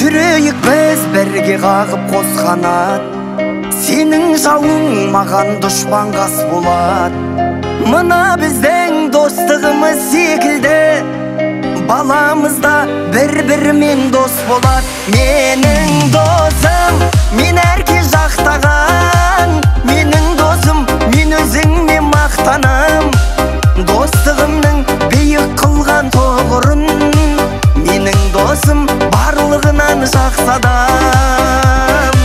жүрейік біз бірге қағып қос қанат, сенің жауың маған дұшпан қас болат. Мына біздің достығымыз секілді, баламызда бір-бірімен дос болат. Менің досым, мен әрке жақтаған, менің досым, мен өзіңме мақтанам. Достығымның биік қылған тоғырын, менің досым барлығынан жақсы адам.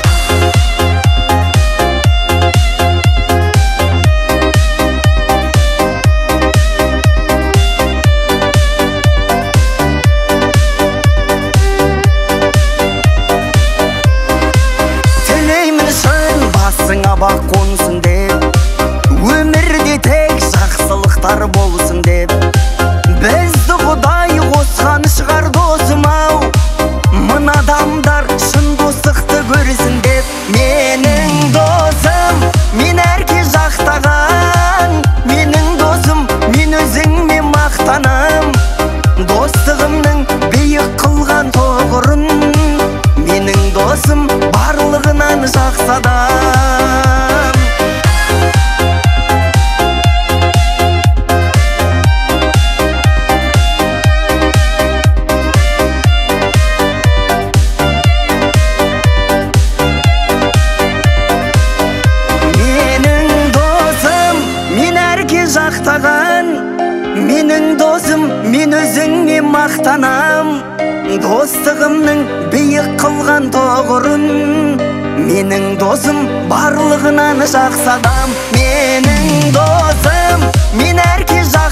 Тілеймін шын басыңа бақ қонсын деп, өмірде тек жақсылықтар болсын деп. Бізді Құдай қосқан шығар досым-ау, мына адамдар шын достықты көрсін деп. Менің досым, мен әрке жақтаған, менің досым, мен өзіңме мақтанам. Достығымның биік қылған тоғырын, менің досым барлығынан жақсы адам. Жақтаған, менің досым, мен өзіңме мақтанам. Достығымның биік қылған тоғырын, менің досым барлығынан жақсы адам. Менің досым, мен әрке